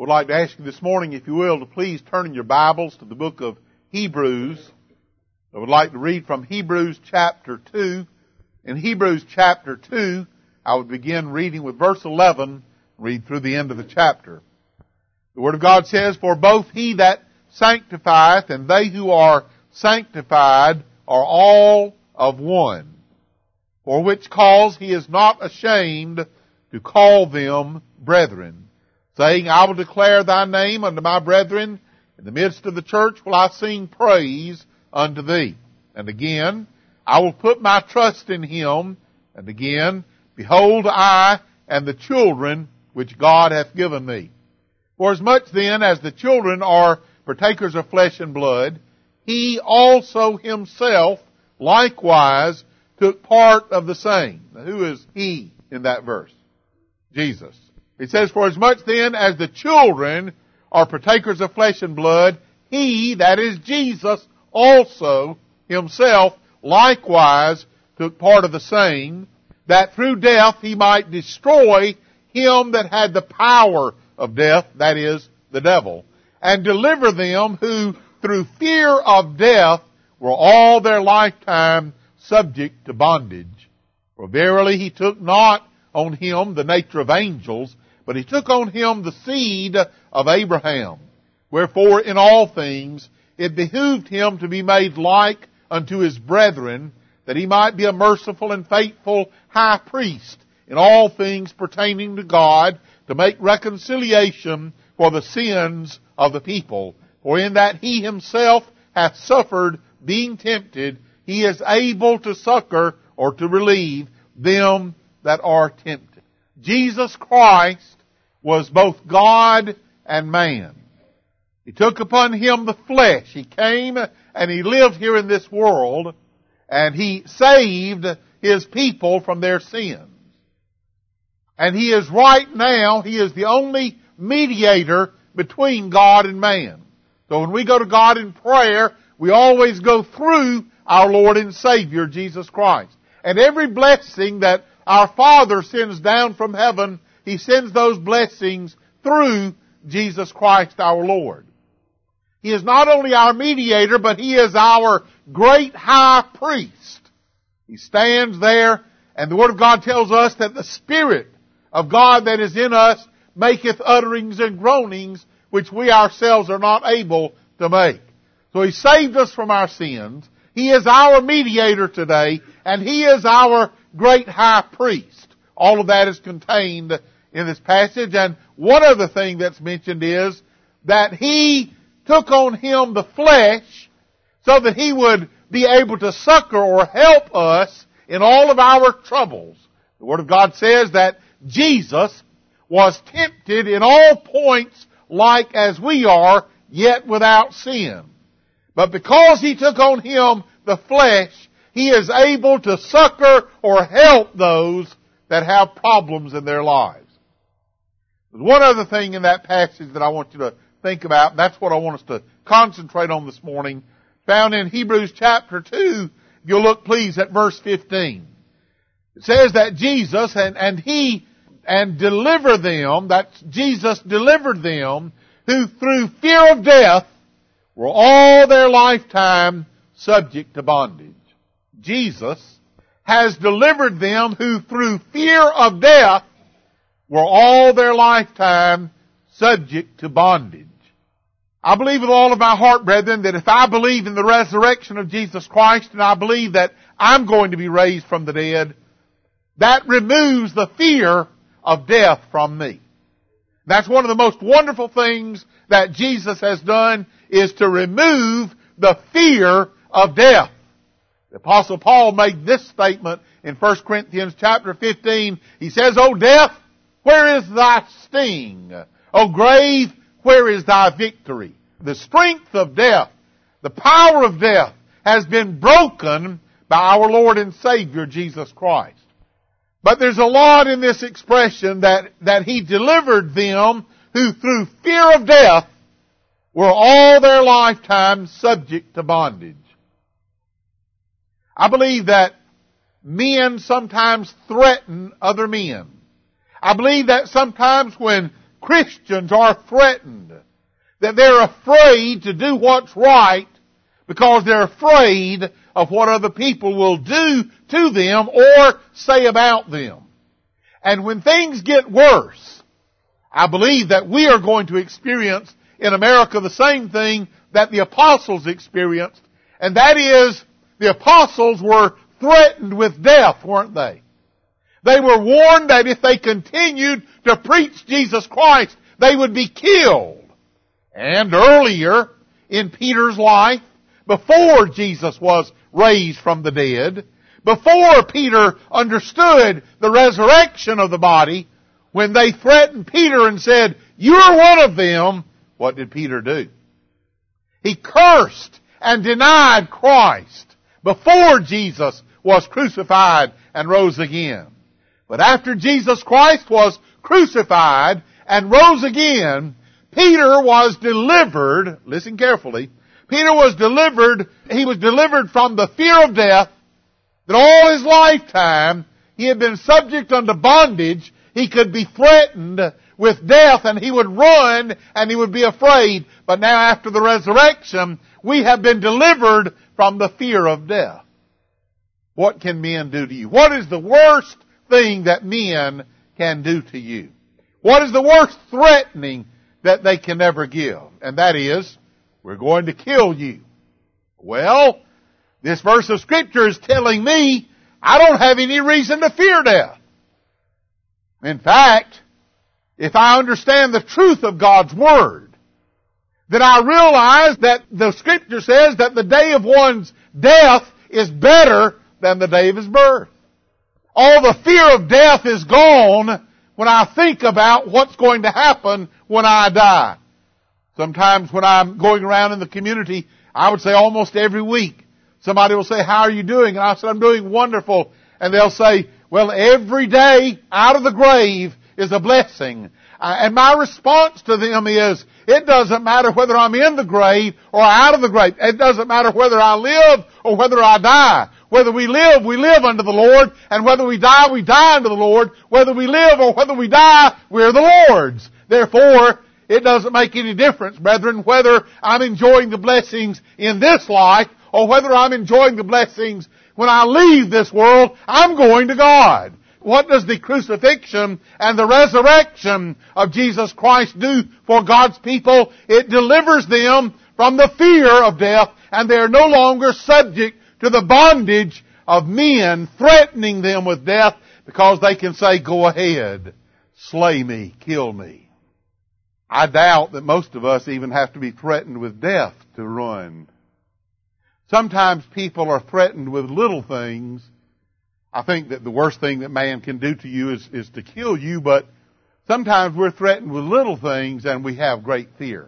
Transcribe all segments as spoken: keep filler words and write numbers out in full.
would like to ask you this morning, if you will, to please turn in your Bibles to the book of Hebrews. I would like to read from Hebrews chapter two. In Hebrews chapter two, I would begin reading with verse eleven, read through the end of the chapter. The Word of God says, "For both he that sanctifieth and they who are sanctified are all of one. For which cause he is not ashamed to call them brethren, saying, I will declare thy name unto my brethren. In the midst of the church will I sing praise unto thee. And again, I will put my trust in him. And again, behold, I and the children which God hath given me. For as much then as the children are partakers of flesh and blood, he also himself likewise took part of the same." Now, who is he in that verse? Jesus. It says, "For as much then as the children are partakers of flesh and blood, he, that is Jesus, also himself likewise took part of the same, that through death he might destroy him that had the power of death, that is, the devil, and deliver them who through fear of death were all their lifetime subject to bondage. For verily he took not on him the nature of angels, but he took on him the seed of Abraham. Wherefore in all things it behooved him to be made like unto his brethren, that he might be a merciful and faithful high priest in all things pertaining to God, to make reconciliation for the sins of the people. For in that he himself hath suffered being tempted, he is able to succor or to relieve them that are tempted." Jesus Christ was both God and man. He took upon him the flesh. He came and he lived here in this world, and he saved his people from their sins. And he is right now, he is the only mediator between God and man. So when we go to God in prayer, we always go through our Lord and Savior, Jesus Christ. And every blessing that our Father sends down from heaven, he sends those blessings through Jesus Christ our Lord. He is not only our mediator, but he is our great high priest. He stands there, and the Word of God tells us that the Spirit of God that is in us maketh utterings and groanings which we ourselves are not able to make. So he saved us from our sins. He is our mediator today, and he is our great high priest. All of that is contained in this passage. And one other thing that's mentioned is that he took on him the flesh so that he would be able to succor or help us in all of our troubles. The Word of God says that Jesus was tempted in all points like as we are, yet without sin. But because he took on him the flesh, he is able to succor or help those that have problems in their lives. There's one other thing in that passage that I want you to think about, and that's what I want us to concentrate on this morning, found in Hebrews chapter two. If you'll look please at verse fifteen. It says that Jesus and, and he and deliver them, that Jesus delivered them who through fear of death were all their lifetime subject to bondage. Jesus has delivered them who through fear of death were all their lifetime subject to bondage. I believe with all of my heart, brethren, that if I believe in the resurrection of Jesus Christ, and I believe that I'm going to be raised from the dead, that removes the fear of death from me. That's one of the most wonderful things that Jesus has done, is to remove the fear of death. The Apostle Paul made this statement in First Corinthians chapter fifteen. He says, "O death, where is thy sting? O grave, where is thy victory?" The strength of death, the power of death, has been broken by our Lord and Savior Jesus Christ. But there's a lot in this expression that, that he delivered them who through fear of death were all their lifetime subject to bondage. I believe that men sometimes threaten other men. I believe that sometimes when Christians are threatened. That they're afraid to do what's right because they're afraid of what other people will do to them or say about them. And when things get worse, I believe that we are going to experience in America the same thing that the apostles experienced, and that is the apostles were threatened with death, weren't they? They were warned that if they continued to preach Jesus Christ, they would be killed. And earlier in Peter's life, before Jesus was raised from the dead, before Peter understood the resurrection of the body, when they threatened Peter and said, "You're one of them," what did Peter do? He cursed and denied Christ before Jesus was crucified and rose again. But after Jesus Christ was crucified and rose again, Peter was delivered, listen carefully, Peter was delivered, he was delivered from the fear of death, that all his lifetime he had been subject unto bondage. He could be threatened with death and he would run and he would be afraid. But now after the resurrection, we have been delivered from the fear of death. What can men do to you? What is the worst thing that men can do to you? What is the worst threatening that they can ever give? And that is, we're going to kill you. Well, this verse of Scripture is telling me I don't have any reason to fear death. In fact, if I understand the truth of God's Word, then I realize that the Scripture says that the day of one's death is better than the day of his birth. All the fear of death is gone when I think about what's going to happen when I die. Sometimes when I'm going around in the community, I would say almost every week, somebody will say, "How are you doing?" And I said, "I'm doing wonderful." And they'll say, "Well, every day out of the grave is a blessing." Uh, and my response to them is, it doesn't matter whether I'm in the grave or out of the grave. It doesn't matter whether I live or whether I die. Whether we live, we live unto the Lord, and whether we die, we die unto the Lord. Whether we live or whether we die, we're the Lord's. Therefore, it doesn't make any difference, brethren, whether I'm enjoying the blessings in this life or whether I'm enjoying the blessings when I leave this world. I'm going to God. What does the crucifixion and the resurrection of Jesus Christ do for God's people? It delivers them from the fear of death, and they are no longer subject to the bondage of men threatening them with death, because they can say, "Go ahead, slay me, kill me." I doubt that most of us even have to be threatened with death to run. Sometimes people are threatened with little things. I think that the worst thing that man can do to you is, is to kill you, but sometimes we're threatened with little things and we have great fear.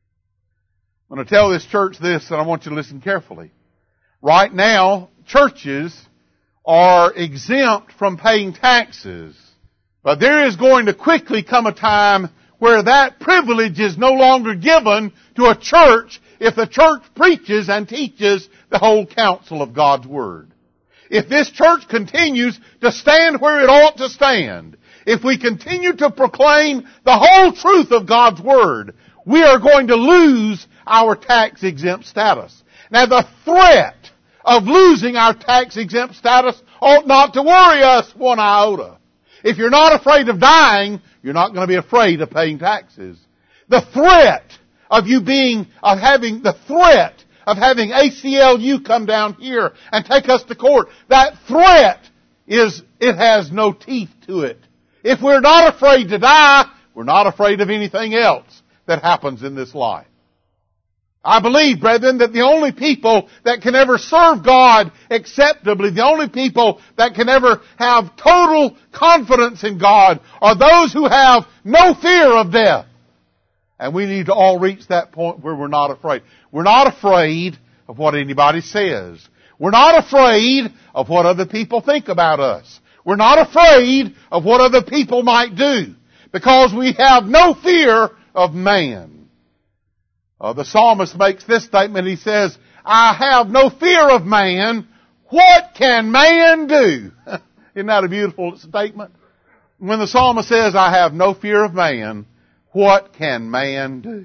I'm going to tell this church this, and I want you to listen carefully. Right now, churches are exempt from paying taxes, but there is going to quickly come a time where that privilege is no longer given to a church if the church preaches and teaches the whole counsel of God's Word. If this church continues to stand where it ought to stand, if we continue to proclaim the whole truth of God's Word, we are going to lose our tax-exempt status. Now, the threat of losing our tax-exempt status ought not to worry us one iota. If you're not afraid of dying, you're not going to be afraid of paying taxes. The threat of you being, of having, the threat of having A C L U come down here and take us to court, that threat is, it has no teeth to it. If we're not afraid to die, we're not afraid of anything else that happens in this life. I believe, brethren, that the only people that can ever serve God acceptably, the only people that can ever have total confidence in God, are those who have no fear of death. And we need to all reach that point where we're not afraid. We're not afraid of what anybody says. We're not afraid of what other people think about us. We're not afraid of what other people might do, because we have no fear of man. Uh, the psalmist makes this statement. He says, "I have no fear of man. What can man do?" Isn't that a beautiful statement? When the psalmist says, "I have no fear of man," what can man do?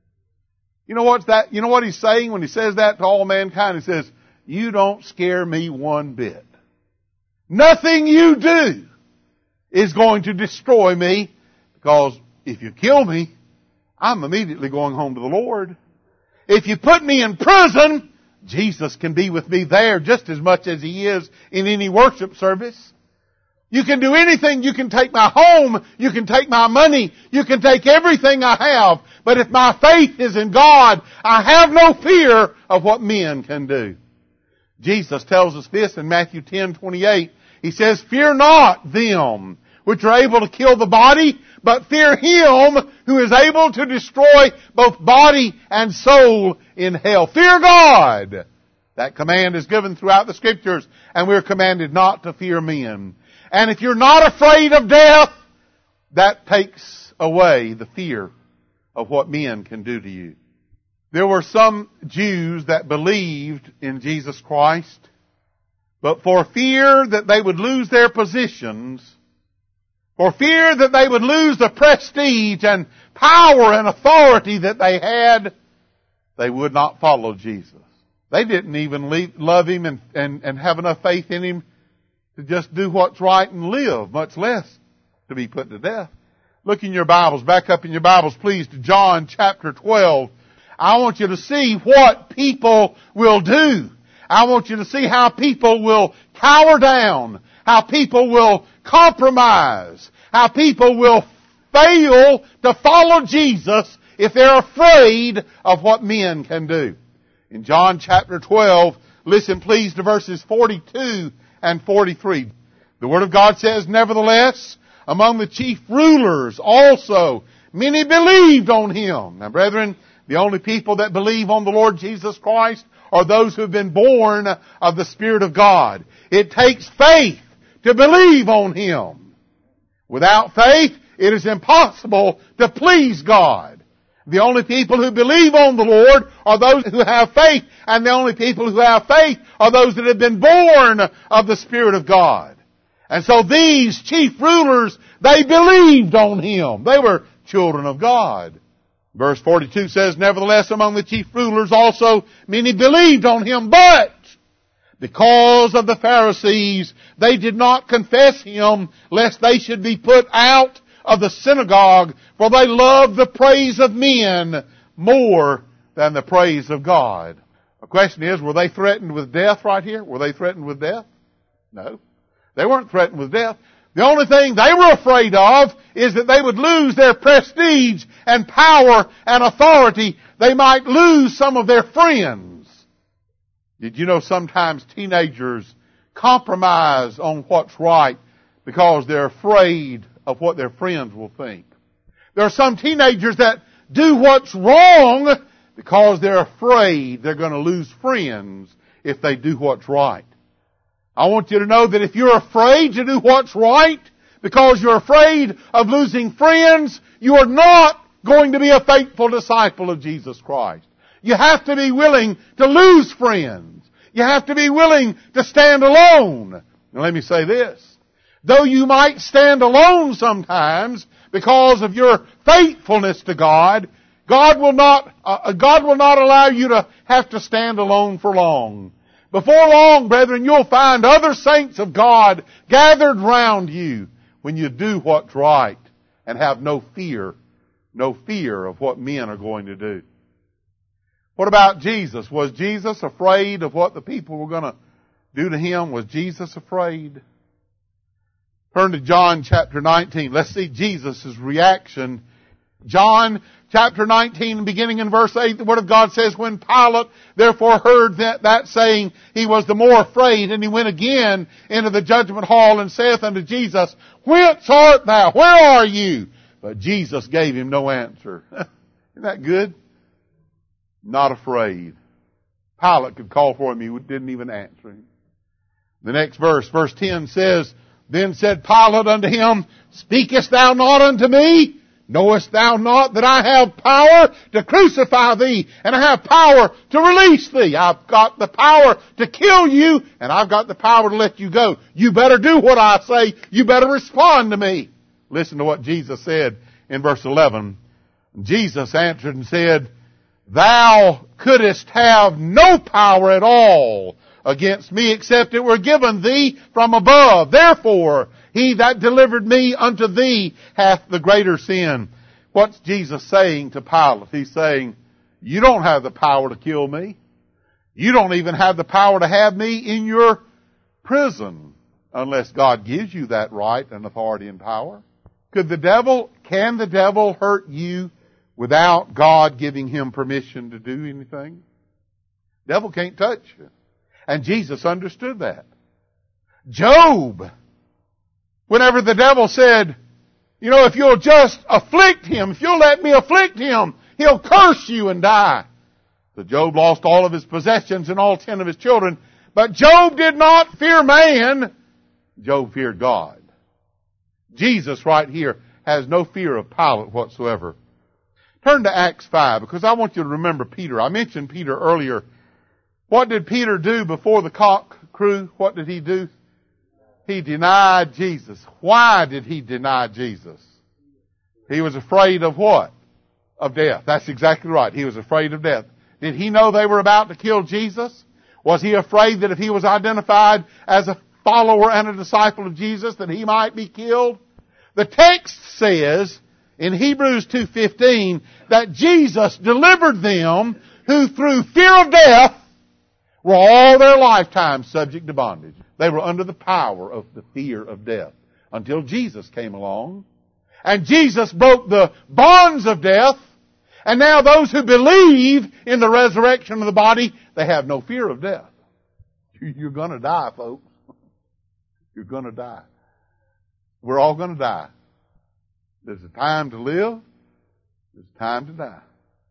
You know what's that? You know what he's saying when he says that to all mankind? He says, you don't scare me one bit. Nothing you do is going to destroy me, because if you kill me, I'm immediately going home to the Lord. If you put me in prison, Jesus can be with me there just as much as He is in any worship service. You can do anything. You can take my home. You can take my money. You can take everything I have. But if my faith is in God, I have no fear of what men can do. Jesus tells us this in Matthew ten twenty-eight. He says, fear not them which are able to kill the body, but fear Him who is able to destroy both body and soul in hell. Fear God. That command is given throughout the Scriptures, and we're commanded not to fear men. And if you're not afraid of death, that takes away the fear of what men can do to you. There were some Jews that believed in Jesus Christ, but for fear that they would lose their positions, for fear that they would lose the prestige and power and authority that they had, they would not follow Jesus. They didn't even leave, love Him and, and, and have enough faith in Him to just do what's right and live, much less to be put to death. Look in your Bibles, back up in your Bibles, please, to John chapter twelve. I want you to see what people will do. I want you to see how people will cower down, how people will compromise, how people will fail to follow Jesus if they're afraid of what men can do. In John chapter twelve, listen please to verses forty-two and forty-three. The Word of God says, nevertheless, among the chief rulers also many believed on Him. Now brethren, the only people that believe on the Lord Jesus Christ are those who have been born of the Spirit of God. It takes faith to believe on Him. Without faith, it is impossible to please God. The only people who believe on the Lord are those who have faith, and the only people who have faith are those that have been born of the Spirit of God. And so these chief rulers, they believed on Him. They were children of God. Verse forty-two says, nevertheless, among the chief rulers also many believed on Him, but because of the Pharisees, they did not confess Him, lest they should be put out of the synagogue, for they loved the praise of men more than the praise of God. The question is, were they threatened with death right here? Were they threatened with death? No. They weren't threatened with death. The only thing they were afraid of is that they would lose their prestige and power and authority. They might lose some of their friends. Did you know sometimes teenagers compromise on what's right because they're afraid of what their friends will think? There are some teenagers that do what's wrong because they're afraid they're going to lose friends if they do what's right. I want you to know that if you're afraid to do what's right because you're afraid of losing friends, you are not going to be a faithful disciple of Jesus Christ. You have to be willing to lose friends. You have to be willing to stand alone. Now let me say this. Though you might stand alone sometimes because of your faithfulness to God, God will not, uh, God will not allow you to have to stand alone for long. Before long, brethren, you'll find other saints of God gathered round you when you do what's right and have no fear, no fear of what men are going to do. What about Jesus? Was Jesus afraid of what the people were going to do to Him? Was Jesus afraid? Turn to John chapter nineteen. Let's see Jesus' reaction. John chapter nineteen, beginning in verse eight, the Word of God says, when Pilate therefore heard that, that saying, he was the more afraid, and he went again into the judgment hall and saith unto Jesus, whence art thou? Where are you? But Jesus gave him no answer. Isn't that good? Not afraid. Pilate could call for him. He didn't even answer him. The next verse, verse ten says, then said Pilate unto him, speakest thou not unto me? Knowest thou not that I have power to crucify thee, and I have power to release thee? I've got the power to kill you, and I've got the power to let you go. You better do what I say. You better respond to me. Listen to what Jesus said in verse eleven. Jesus answered and said, Thou couldst have no power at all against me except it were given thee from above. Therefore, he that delivered me unto thee hath the greater sin. What's Jesus saying to Pilate? He's saying, you don't have the power to kill me. You don't even have the power to have me in your prison unless God gives you that right and authority and power. Could the devil, can the devil hurt you without God giving him permission to do anything? The devil can't touch you. And Jesus understood that. Job, whenever the devil said, you know, if you'll just afflict him, if you'll let me afflict him, he'll curse you and die. So Job lost all of his possessions and all ten of his children. But Job did not fear man. Job feared God. Jesus right here has no fear of Pilate whatsoever. Turn to Acts five, because I want you to remember Peter. I mentioned Peter earlier. What did Peter do before the cock crew? What did he do? He denied Jesus. Why did he deny Jesus? He was afraid of what? Of death. That's exactly right. He was afraid of death. Did he know they were about to kill Jesus? Was he afraid that if he was identified as a follower and a disciple of Jesus that he might be killed? The text says in Hebrews two fifteen that Jesus delivered them who through fear of death were all their lifetime subject to bondage. They were under the power of the fear of death until Jesus came along. And Jesus broke the bonds of death. And now those who believe in the resurrection of the body, they have no fear of death. You're going to die, folks. You're going to die. We're all going to die. There's a time to live. There's a time to die.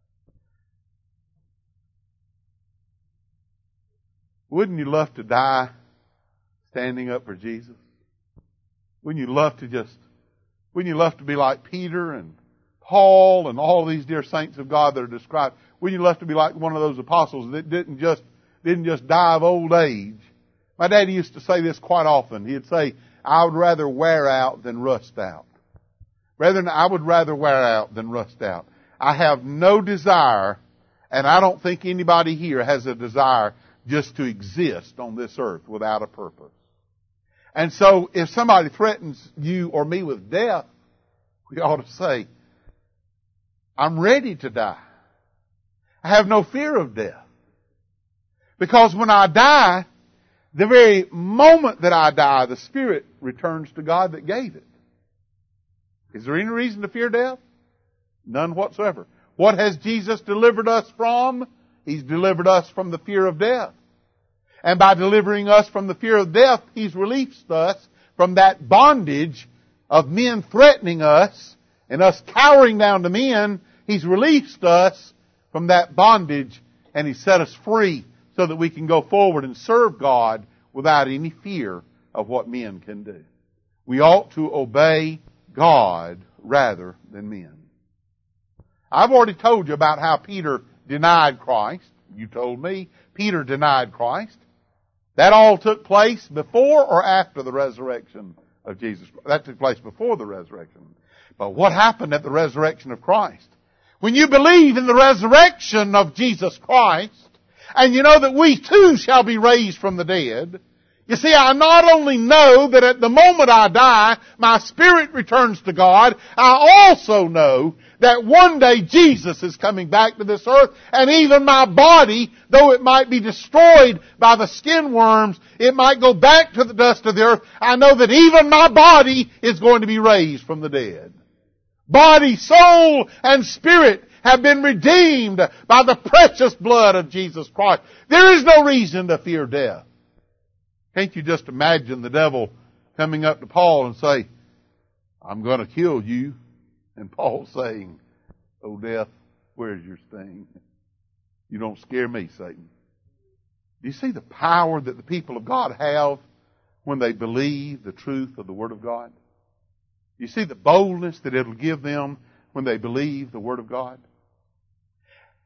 Wouldn't you love to die standing up for Jesus? Wouldn't you love to just, wouldn't you love to be like Peter and Paul and all these dear saints of God that are described? Wouldn't you love to be like one of those apostles that didn't just, didn't just die of old age? My daddy used to say this quite often. He'd say, I would rather wear out than rust out. Rather than I would rather wear out than rust out. I have no desire, and I don't think anybody here has a desire just to exist on this earth without a purpose. And so if somebody threatens you or me with death, we ought to say, I'm ready to die. I have no fear of death. Because when I die, the very moment that I die, the Spirit returns to God that gave it. Is there any reason to fear death? None whatsoever. What has Jesus delivered us from? He's delivered us from the fear of death. And by delivering us from the fear of death, He's released us from that bondage of men threatening us and us cowering down to men. He's released us from that bondage and He set us free so that we can go forward and serve God without any fear of what men can do. We ought to obey God rather than men. I've already told you about how Peter denied Christ. You told me Peter denied Christ. That all took place before or after the resurrection of Jesus Christ? That took place before the resurrection. But what happened at the resurrection of Christ? When you believe in the resurrection of Jesus Christ, and you know that we too shall be raised from the dead, you see, I not only know that at the moment I die, my spirit returns to God, I also know that one day Jesus is coming back to this earth, and even my body, though it might be destroyed by the skin worms, it might go back to the dust of the earth, I know that even my body is going to be raised from the dead. Body, soul, and spirit have been redeemed by the precious blood of Jesus Christ. There is no reason to fear death. Can't you just imagine the devil coming up to Paul and say, I'm going to kill you. And Paul saying, oh death, where's your sting? You don't scare me, Satan. Do you see the power that the people of God have when they believe the truth of the Word of God? Do you see the boldness that it'll give them when they believe the Word of God?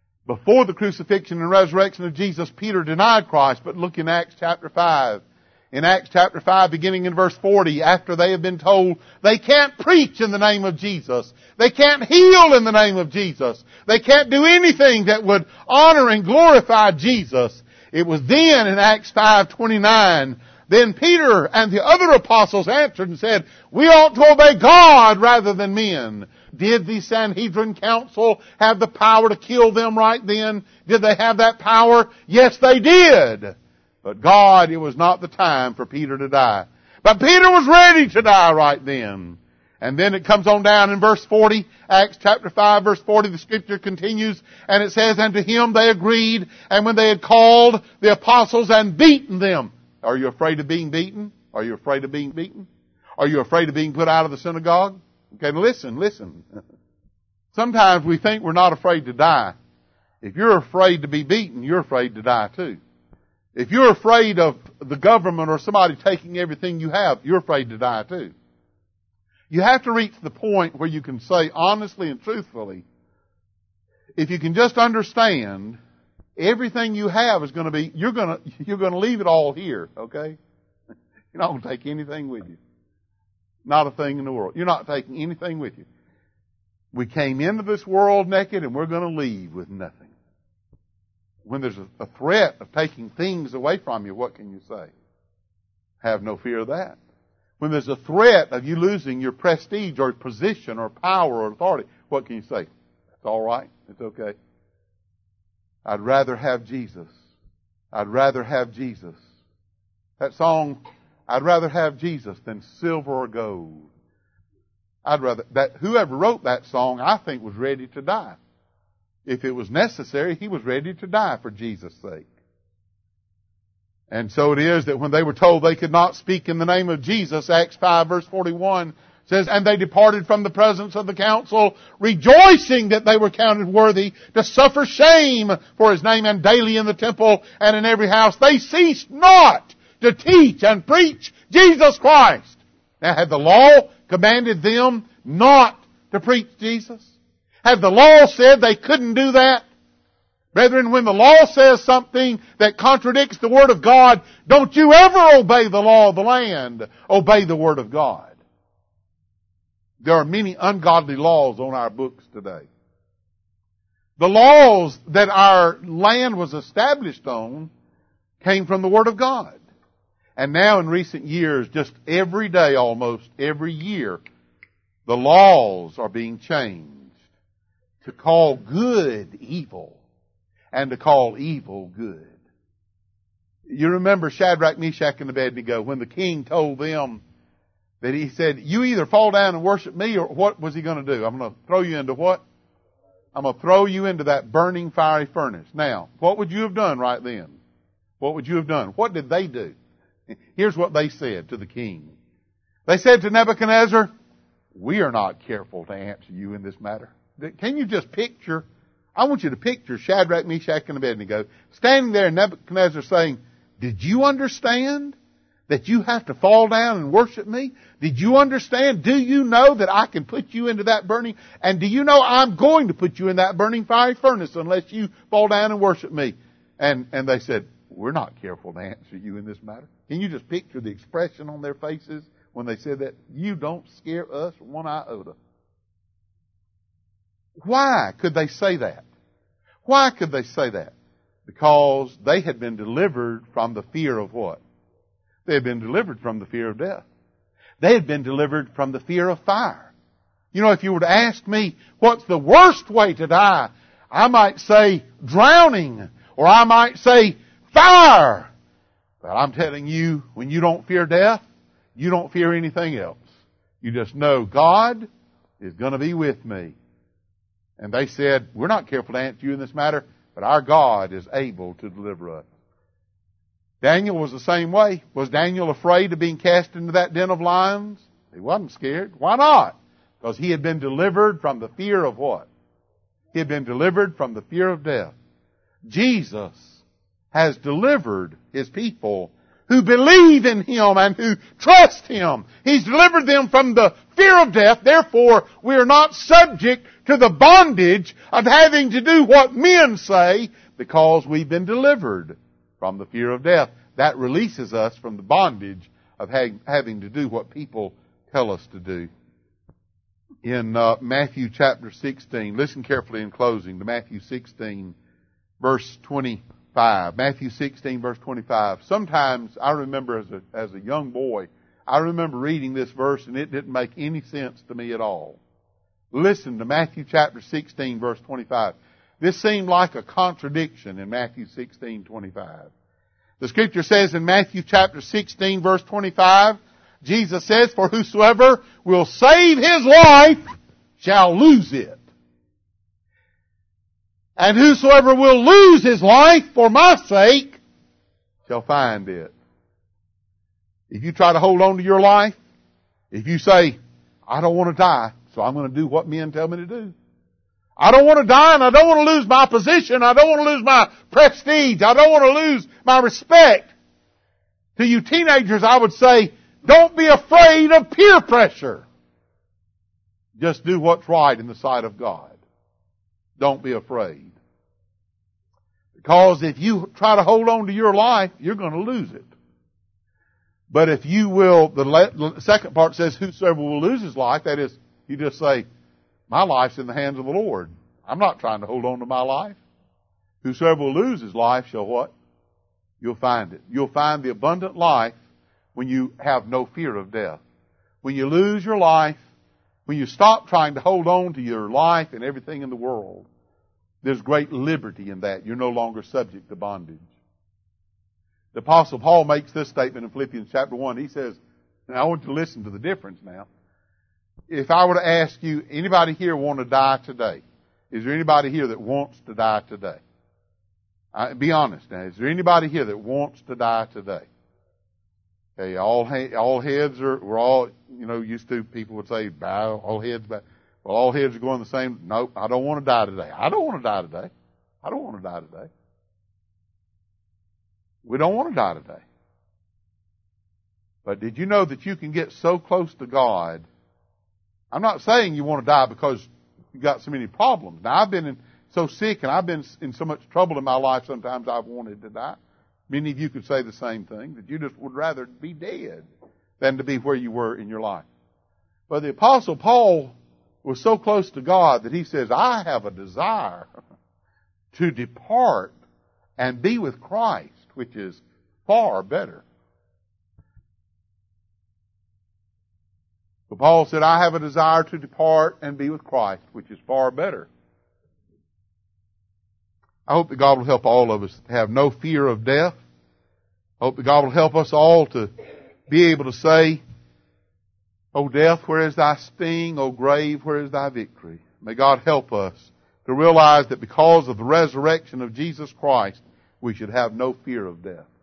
Before the crucifixion and resurrection of Jesus, Peter denied Christ, but look in Acts chapter five. in Acts chapter five, beginning in verse forty, after they have been told they can't preach in the name of Jesus. They can't heal in the name of Jesus. They can't do anything that would honor and glorify Jesus. It was then in Acts five twenty-nine, then Peter and the other apostles answered and said, we ought to obey God rather than men. Did the Sanhedrin council have the power to kill them right then? Did they have that power? Yes, they did. But God, it was not the time for Peter to die. But Peter was ready to die right then. And then it comes on down in verse forty, Acts chapter five verse forty, the scripture continues, and it says, and to him they agreed, and when they had called the apostles and beaten them. Are you afraid of being beaten? Are you afraid of being beaten? Are you afraid of being put out of the synagogue? Okay, listen, listen. Sometimes we think we're not afraid to die. If you're afraid to be beaten, you're afraid to die too. If you're afraid of the government or somebody taking everything you have, you're afraid to die too. You have to reach the point where you can say honestly and truthfully, if you can just understand, everything you have is going to be, you're going to, you're going to leave it all here, okay? You're not going to take anything with you. Not a thing in the world. You're not taking anything with you. We came into this world naked and we're going to leave with nothing. When there's a threat of taking things away from you, what can you say? Have no fear of that. When there's a threat of you losing your prestige or position or power or authority, what can you say? It's all right. It's okay. I'd rather have Jesus. I'd rather have Jesus. That song, I'd rather have Jesus than silver or gold. I'd rather, that, whoever wrote that song, I think, was ready to die. If it was necessary, he was ready to die for Jesus' sake. And so it is that when they were told they could not speak in the name of Jesus, Acts five verse forty-one says, and they departed from the presence of the council, rejoicing that they were counted worthy to suffer shame for his name, and daily in the temple and in every house they ceased not to teach and preach Jesus Christ. Now, had the law commanded them not to preach Jesus? Had the law said they couldn't do that? Brethren, when the law says something that contradicts the Word of God, don't you ever obey the law of the land. Obey the Word of God. There are many ungodly laws on our books today. The laws that our land was established on came from the Word of God. And now in recent years, just every day almost, every year, the laws are being changed to call good evil and to call evil good. You remember Shadrach, Meshach, and Abednego when the king told them that he said, you either fall down and worship me, or what was he going to do? I'm going to throw you into what? I'm going to throw you into that burning fiery furnace. Now, what would you have done right then? What would you have done? What did they do? Here's what they said to the king. They said to Nebuchadnezzar, we are not careful to answer you in this matter. Can you just picture, I want you to picture Shadrach, Meshach, and Abednego standing there and Nebuchadnezzar saying, did you understand that you have to fall down and worship me? Did you understand? Do you know that I can put you into that burning? And do you know I'm going to put you in that burning fiery furnace unless you fall down and worship me? And, and they said, we're not careful to answer you in this matter. Can you just picture the expression on their faces when they said that? You don't scare us one iota. Why could they say that? Why could they say that? Because they had been delivered from the fear of what? They had been delivered from the fear of death. They had been delivered from the fear of fire. You know, if you were to ask me, what's the worst way to die? I might say drowning, or I might say fire. But I'm telling you, when you don't fear death, you don't fear anything else. You just know God is going to be with me. And they said, we're not careful to answer you in this matter, but our God is able to deliver us. Daniel was the same way. Was Daniel afraid of being cast into that den of lions? He wasn't scared. Why not? Because he had been delivered from the fear of what? He had been delivered from the fear of death. Jesus has delivered His people who believe in Him and who trust Him. He's delivered them from the fear of death. Therefore, we are not subject to the bondage of having to do what men say, because we've been delivered from the fear of death. that releases us from the bondage of ha- having to do what people tell us to do. In uh, Matthew chapter sixteen, listen carefully in closing to Matthew sixteen, verse twenty-five. Matthew sixteen, verse twenty-five. Sometimes I remember as a, as a young boy, I remember reading this verse and it didn't make any sense to me at all. Listen to Matthew chapter sixteen, verse twenty-five. This seemed like a contradiction in Matthew sixteen, twenty-five. The scripture says in Matthew chapter sixteen, verse twenty-five, Jesus says, "For whosoever will save his life shall lose it. And whosoever will lose his life for my sake shall find it." If you try to hold on to your life, if you say, "I don't want to die, so I'm going to do what men tell me to do. I don't want to die and I don't want to lose my position. I don't want to lose my prestige. I don't want to lose my respect." To you teenagers, I would say, don't be afraid of peer pressure. Just do what's right in the sight of God. Don't be afraid. Because if you try to hold on to your life, you're going to lose it. But if you will, the second part says, whosoever will lose his life, that is, you just say, my life's in the hands of the Lord. I'm not trying to hold on to my life. Whosoever will lose his life shall what? You'll find it. You'll find the abundant life when you have no fear of death. When you lose your life, when you stop trying to hold on to your life and everything in the world, there's great liberty in that. You're no longer subject to bondage. The Apostle Paul makes this statement in Philippians chapter one. He says, and I want you to listen to the difference now. If I were to ask you, anybody here want to die today? Is there anybody here that wants to die today? I, be honest now. Is there anybody here that wants to die today? Okay, all all heads are, we're all, you know, used to, people would say, bow, all heads bow. Well, all heads are going the same. Nope, I don't want to die today. I don't want to die today. I don't want to die today. We don't want to die today. But did you know that you can get so close to God? I'm not saying you want to die because you've got so many problems. Now, I've been in, so sick and I've been in so much trouble in my life, sometimes I've wanted to die. Many of you could say the same thing, that you just would rather be dead than to be where you were in your life. But the Apostle Paul was so close to God that he says, I have a desire to depart and be with Christ, which is far better. But Paul said, I have a desire to depart and be with Christ, which is far better. I hope that God will help all of us have no fear of death. I hope that God will help us all to be able to say, O death, where is thy sting? O grave, where is thy victory? May God help us to realize that because of the resurrection of Jesus Christ, we should have no fear of death.